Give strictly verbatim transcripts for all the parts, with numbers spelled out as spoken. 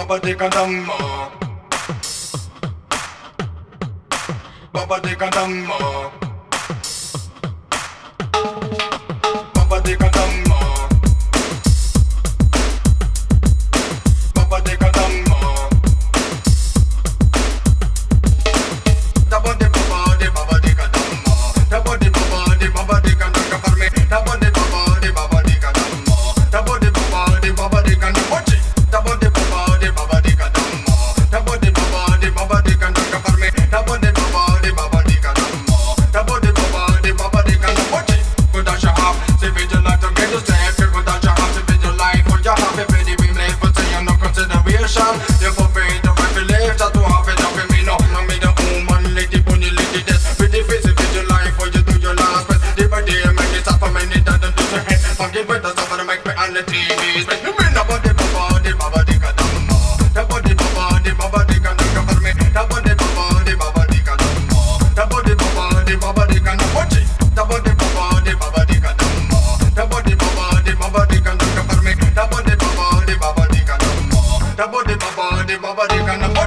Baba de Kadamba, Baba de Kadamba, Baba de Kadamba, Baba de Kadamba. Baba de Baba de Baba de Kadamba, Baba de Baba de Baba de Kadamba for me. Baba de Baba de Baba de Kadamba, Baba de Baba de Baba de Kadamba. Baba de Baba de Baba de Kadamba, Baba de Baba de Baba de Kadamba for me. Baba de Baba de Baba de Kadamba, Baba de Baba de Baba de Kadamba. Good as you have, say with your life to get to step. Good as you have, say with your life for your happy baby we live, but say you no consideration. You forbid the right belief that to have it up in me no. No me the woman lady bunny lady death. With the face with your life for you do your last breath. Day by day make it stop for me need that do to head. Forget with the stuff that make me on the T V. Spend me Baba de Baba de Baba de Kadamba, Baba de Baba de Baba de Kadamba for me. Baba de Baba de Baba de Kadamba, Baba de Baba de Baba de Kadamba. Baba de Baba de Baba de Kadamba, Baba de Baba de Baba de Kadamba for me. Baba de Baba de Baba de Kadamba, Baba de Baba de Baba de Kadamba.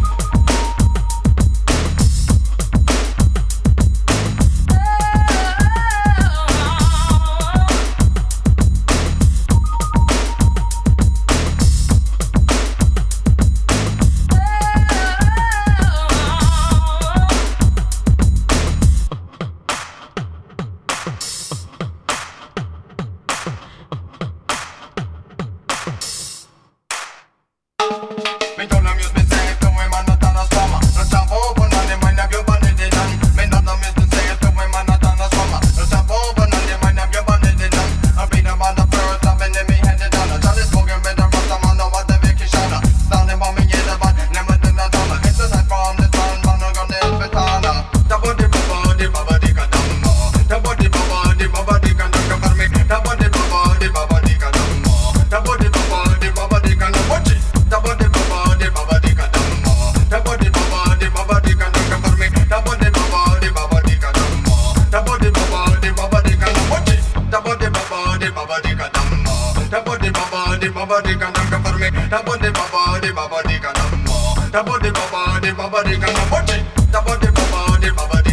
Me don't amuse me safe, the way man not on a summer. No time for open on the mind of your body they done. Me don't amuse me safe, the way man not on a summer. No time for open on the mind of your body they done. I beat them on the first, I've been in me headed down. I tell this smoking with the rasta man, know what the vacation. Down in me in the van, never did not done. It's the side from the sun, man, I'm gonna help it on. The body baba, the baba, the kadamba. The body baba, the baba, the kadamba for me. The body baba, the baba, the kadamba. The body baba, the baba, the kadamba. Watch it. The body baba, the baba, the kadamba. The body baba, the baba, the kadamba for me. The body baba, the baba, the kadamba. The body baba, the baba, the kadamba. Watch it. The body baba, the baba, the kadamba. The body baba, the baba, the kadamba for me. The body baba, the baba, the kadamba. The body baba, the baba, the kadamba. Watch it. The body baba, the baba, the